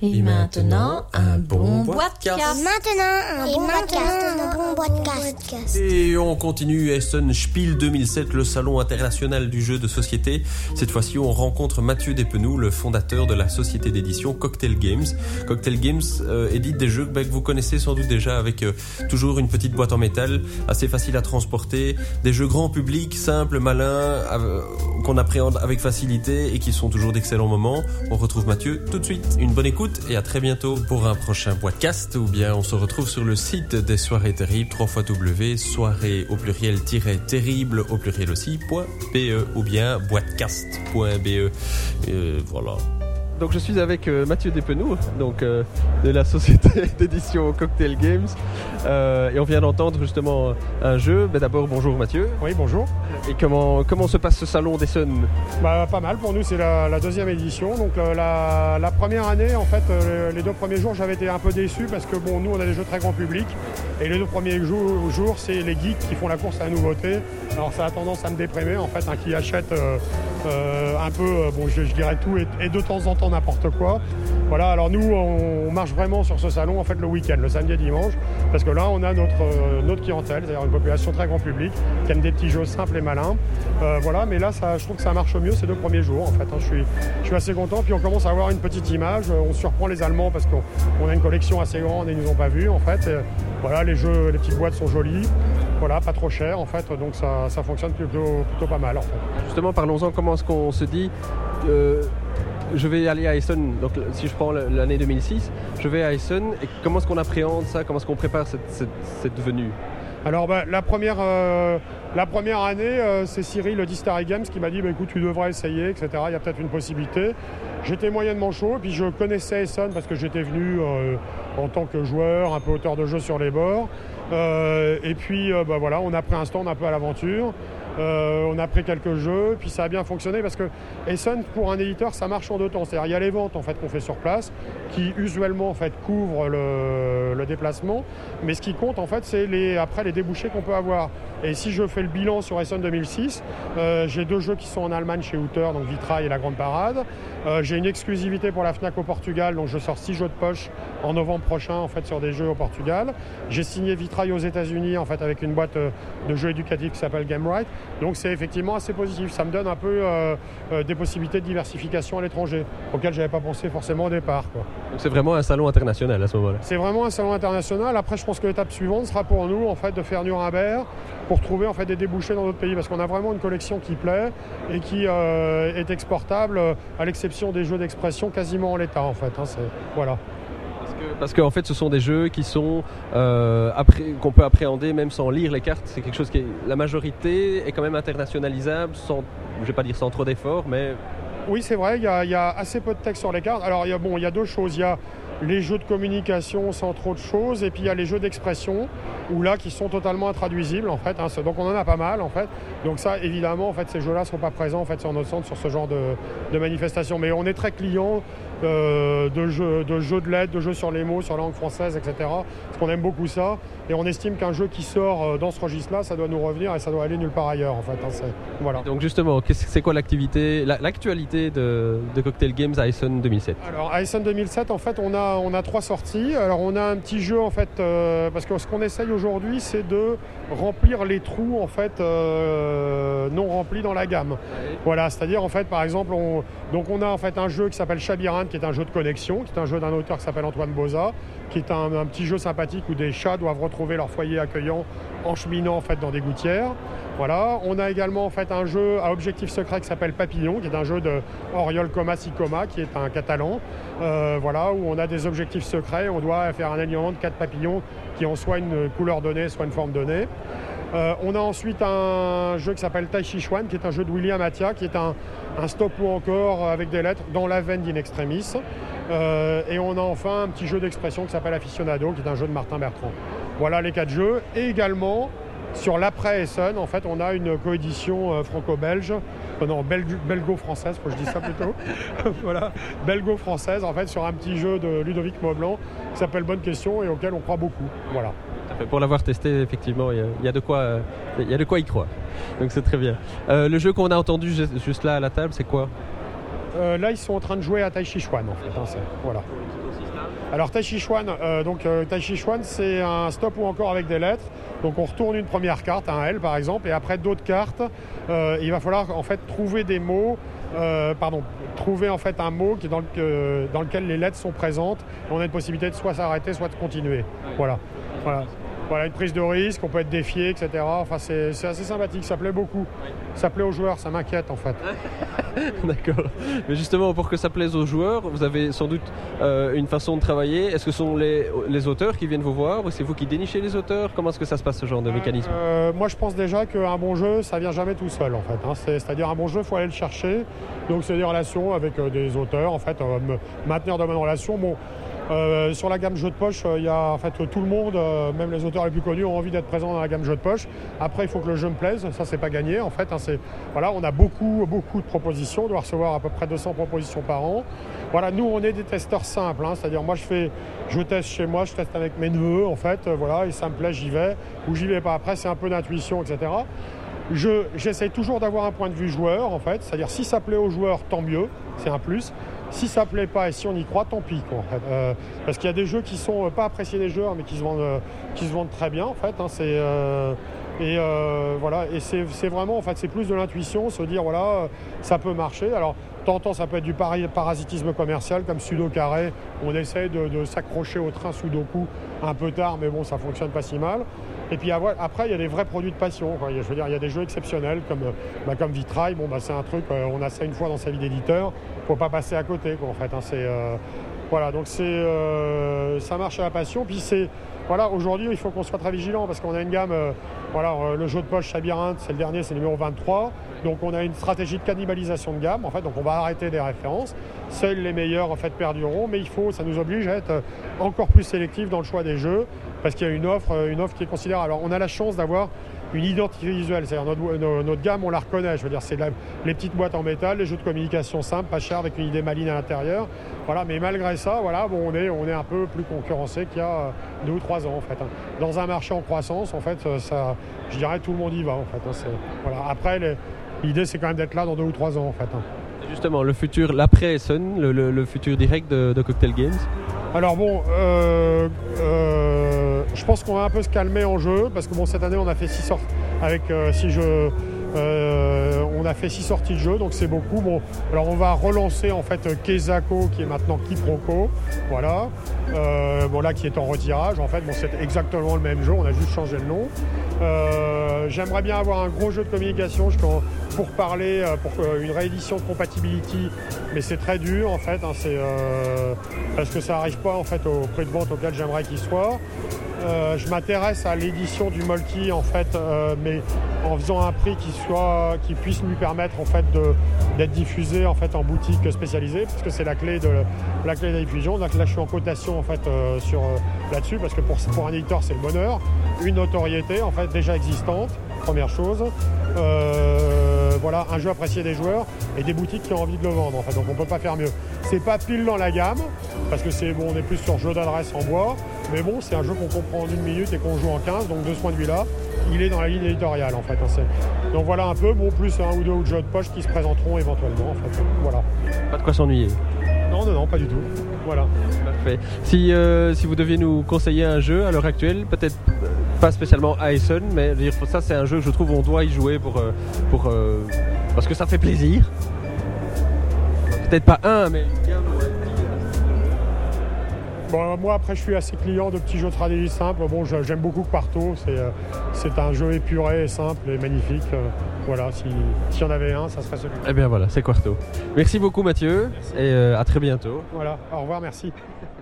Et maintenant, un bon podcast. Et maintenant, un bon podcast. Et on continue Essen Spiel 2007, le salon international du jeu de société. Cette fois-ci, on rencontre Mathieu Despenoux, le fondateur de la société d'édition Cocktail Games. Cocktail Games édite des jeux que vous connaissez sans doute déjà, avec toujours une petite boîte en métal, assez facile à transporter, des jeux grand public, simples, malins, qu'on appréhende avec facilité et qui sont toujours d'excellents moments. On retrouve Mathieu tout de suite. Une bonne écoute et à très bientôt pour un prochain podcast, ou bien on se retrouve sur le site des Soirées Terribles, www.soirées au pluriel terrible au pluriel aussi.be ou bien boitecast.be. Voilà. Donc je suis avec Mathieu Despenoux, de la société d'édition Cocktail Games, et on vient d'entendre justement un jeu. Mais d'abord, bonjour Mathieu. Oui, bonjour. Et comment se passe ce salon d'Essen ? Pas mal, pour nous c'est la deuxième édition. Donc la première année, en fait, les 2 premiers jours j'avais été un peu déçu parce que nous on a des jeux très grand public, et les 2 premiers jours c'est les geeks qui font la course à la nouveauté. Alors ça a tendance à me déprimer en fait, qui achète un peu, je dirais tout et de temps en temps n'importe quoi. Voilà, alors nous on marche vraiment sur ce salon en fait le week-end, le samedi et dimanche, parce que là on a notre clientèle, c'est-à-dire une population très grand public qui aime des petits jeux simples et malins. Voilà, mais là je trouve que ça marche mieux ces 2 premiers jours en fait. Je suis assez content, puis on commence à avoir une petite image, on surprend les Allemands parce qu'on a une collection assez grande et ils nous ont pas vus en fait. Voilà, les petites boîtes sont jolies. Voilà, pas trop cher en fait, donc ça fonctionne plutôt pas mal en fait. Justement, parlons-en, comment est-ce qu'on se dit je vais aller à Essen, donc si je prends l'année 2006, je vais à Essen, et comment est-ce qu'on appréhende ça, comment est-ce qu'on prépare cette venue ? Alors la première année, c'est Cyril d'History Games qui m'a dit écoute, tu devrais essayer, etc. Il y a peut-être une possibilité. J'étais moyennement chaud, puis je connaissais Essen parce que j'étais venu en tant que joueur, un peu auteur de jeu sur les bords. Et puis voilà, on a pris un stand un peu à l'aventure. On a pris quelques jeux, puis ça a bien fonctionné parce que Essen, pour un éditeur, ça marche en 2 temps. C'est-à-dire il y a les ventes en fait qu'on fait sur place, qui usuellement en fait couvrent le déplacement, mais ce qui compte en fait c'est après les débouchés qu'on peut avoir. Et si je fais le bilan sur Essen 2006, j'ai 2 jeux qui sont en Allemagne chez Outer, donc Vitrail et La Grande Parade. J'ai une exclusivité pour la Fnac au Portugal, donc je sors 6 jeux de poche en novembre prochain en fait sur des jeux au Portugal. J'ai signé Vitrail aux États-Unis en fait avec une boîte de jeux éducatifs qui s'appelle Gamewright. Donc c'est effectivement assez positif. Ça me donne un peu des possibilités de diversification à l'étranger, auxquelles j'avais pas pensé forcément au départ, quoi. Donc c'est vraiment un salon international à ce moment-là. C'est vraiment un salon international. Après, je pense que l'étape suivante sera pour nous en fait de faire Nuremberg pour trouver en fait des débouchés dans d'autres pays, parce qu'on a vraiment une collection qui plaît et qui est exportable, à l'exception des jeux d'expression quasiment en l'état en fait. Voilà. Parce qu'en fait, ce sont des jeux qui sont qu'on peut appréhender même sans lire les cartes. C'est quelque chose qui la majorité est quand même internationalisable, je vais pas dire sans trop d'efforts, mais... Oui, c'est vrai, il y a assez peu de texte sur les cartes. Alors, il y a 2 choses. Il y a les jeux de communication sans trop de choses, et puis il y a les jeux d'expression, qui sont totalement intraduisibles en fait. Donc on en a pas mal en fait. Donc ça, évidemment, en fait, ces jeux-là ne sont pas présents en fait sur notre centre, sur ce genre de manifestation. Mais on est très client de jeux de lettres, de jeux sur les mots, sur la langue française, etc. Parce qu'on aime beaucoup ça. Et on estime qu'un jeu qui sort dans ce registre-là, ça doit nous revenir et ça doit aller nulle part ailleurs en fait. Voilà. Donc justement, c'est quoi l'actualité de Cocktail Games à Essen 2007 ? Alors à Essen 2007, en fait, on a 3 sorties. Alors on a un petit jeu en fait, parce que ce qu'on essaye aujourd'hui, c'est de remplir les trous en fait non remplis dans la gamme. Voilà, c'est-à-dire en fait, par exemple, on a en fait un jeu qui s'appelle Chabirinthe, qui est un jeu de connexion, qui est un jeu d'un auteur qui s'appelle Antoine Boza, qui est un petit jeu sympathique où des chats doivent retrouver leur foyer accueillant en cheminant en fait dans des gouttières. Voilà, on a également en fait un jeu à objectif secret qui s'appelle Papillon, qui est un jeu de Oriol Comas y Coma, qui est un catalan. Voilà, où on a des objectifs secrets, on doit faire un alignement de 4 papillons qui ont soit une couleur donnée, soit une forme donnée. On a ensuite un jeu qui s'appelle Tai Chi Chuan, qui est un jeu de William Attia, qui est un stop ou encore avec des lettres dans la veine d'In Extremis. Et on a enfin un petit jeu d'expression qui s'appelle Aficionado, qui est un jeu de Martin Bertrand. Voilà les 4 jeux. Et également, sur l'après Essen, en fait, on a une coédition franco-belge, belgo-française, faut que je dise ça plutôt. Voilà, belgo-française, en fait, sur un petit jeu de Ludovic Maublanc qui s'appelle Bonne Question et auquel on croit beaucoup. Voilà. Pour l'avoir testé, effectivement, il y a de quoi y croire. Donc c'est très bien. Le jeu qu'on a entendu juste là à la table, c'est quoi ? Là, ils sont en train de jouer à Tai Chi Chuan, en fait. Voilà. Alors, Tai Chi Chuan, Tai Chi Chuan, c'est un stop ou encore avec des lettres. Donc, on retourne une première carte, un L par exemple, et après d'autres cartes, il va falloir en fait trouver des mots. Trouver en fait un mot dans lequel les lettres sont présentes. Et on a une possibilité de soit s'arrêter, soit de continuer. Voilà. Voilà, une prise de risque, on peut être défié, etc. Enfin, c'est assez sympathique, ça plaît beaucoup. Ça plaît aux joueurs, ça m'inquiète en fait. D'accord. Mais justement, pour que ça plaise aux joueurs, vous avez sans doute une façon de travailler. Est-ce que ce sont les auteurs qui viennent vous voir ou c'est vous qui dénichez les auteurs? Comment est-ce que ça se passe, ce genre de mécanisme? Moi, je pense déjà qu'un bon jeu, ça vient jamais tout seul en fait. C'est-à-dire un bon jeu, il faut aller le chercher. Donc, c'est des relations avec des auteurs, en fait, maintenir de bonnes relations. Bon, sur la gamme jeu de poche, il y a en fait tout le monde, même les auteurs les plus connus, ont envie d'être présents dans la gamme jeu de poche. Après, il faut que le jeu me plaise, ça c'est pas gagné en fait. Voilà, on a beaucoup de propositions, on doit recevoir à peu près 200 propositions par an. Voilà, nous on est des testeurs simples, c'est-à-dire moi je teste chez moi, je teste avec mes neveux en fait, voilà, et ça me plaît, j'y vais, ou j'y vais pas. Après, c'est un peu d'intuition, etc. J'essaye toujours d'avoir un point de vue joueur en fait, c'est-à-dire si ça plaît aux joueurs, tant mieux, c'est un plus. Si ça plaît pas et si on y croit, tant pis quoi, en fait. Parce qu'il y a des jeux qui sont pas appréciés des joueurs mais qui se vendent très bien en fait. Voilà, et c'est vraiment en fait c'est plus de l'intuition, se dire voilà ça peut marcher. Alors de temps en temps ça peut être du parasitisme commercial comme Sudo Carré. On essaye de s'accrocher au train Sudoku un peu tard, mais bon ça fonctionne pas si mal. Et puis après, il y a des vrais produits de passion, quoi. Je veux dire, il y a des jeux exceptionnels comme Vitrail. Bon, c'est un truc, on a ça une fois dans sa vie d'éditeur. Faut pas passer à côté, quoi, en fait. Voilà, donc ça marche à la passion. Puis voilà, aujourd'hui, il faut qu'on soit très vigilant parce qu'on a une gamme. Le jeu de poche Labyrinthe, c'est le dernier, c'est le numéro 23. Donc on a une stratégie de cannibalisation de gamme, en fait. Donc on va arrêter des références. Seuls les meilleurs, en fait, perdureront. Mais ça nous oblige à être encore plus sélectif dans le choix des jeux parce qu'il y a une offre qui est considérable. Alors on a la chance d'avoir une identité visuelle, c'est-à-dire notre gamme, on la reconnaît. Je veux dire, c'est les petites boîtes en métal, les jeux de communication simples, pas chers, avec une idée maligne à l'intérieur. Voilà, mais malgré ça, voilà, bon, on est un peu plus concurrencé qu'il y a 2 ou 3 ans, en fait. Dans un marché en croissance, en fait, je dirais tout le monde y va, en fait. Voilà. Après, l'idée, c'est quand même d'être là dans 2 ou 3 ans, en fait. Justement, le futur, l'après Essen, le futur direct de Cocktail Games. Alors bon, je pense qu'on va un peu se calmer en jeu parce que bon, cette année on a fait 6 sorties avec 6 jeux. On a fait 6 sorties de jeu, donc c'est beaucoup. Bon, alors on va relancer en fait Kezako qui est maintenant Kiproko, voilà. Là qui est en retirage. En fait, bon, c'est exactement le même jeu, on a juste changé le nom. J'aimerais bien avoir un gros jeu de communication pour parler pour une réédition de Compatibility, mais c'est très dur en fait, parce que ça n'arrive pas en fait au prix de vente auquel j'aimerais qu'il soit. Je m'intéresse à l'édition du Molki en fait, mais en faisant un prix qui puisse lui permettre en fait d'être diffusé en fait en boutique spécialisée, parce que c'est la clé de la diffusion. Donc là, je suis en cotation en fait là-dessus, parce que pour un éditeur, c'est le bonheur, une notoriété en fait déjà existante, première chose. Voilà, un jeu apprécié des joueurs et des boutiques qui ont envie de le vendre en fait. Donc on peut pas faire mieux. C'est pas pile dans la gamme parce que on est plus sur jeu d'adresse en bois, mais bon, c'est un jeu qu'on comprend en 1 minute et qu'on joue en 15. Donc de ce point de vue-là, il est dans la ligne éditoriale en fait. Donc voilà un peu, bon, plus un ou deux autres jeux de poche qui se présenteront éventuellement en fait. Voilà. Pas de quoi s'ennuyer. Non, pas du tout. Voilà. Parfait. Si vous deviez nous conseiller un jeu à l'heure actuelle, peut-être pas spécialement à Essen, mais ça c'est un jeu que je trouve on doit y jouer parce que ça fait plaisir. Peut-être pas un, mais une gamme. Bon, moi après je suis assez client de petits jeux de stratégie simples. Bon, j'aime beaucoup Quarto, c'est un jeu épuré, simple et magnifique. Voilà, s'il y en avait un, ça serait celui-là. Eh bien voilà, c'est Quarto. Merci beaucoup Mathieu. Merci. Et à très bientôt. Voilà, au revoir, merci.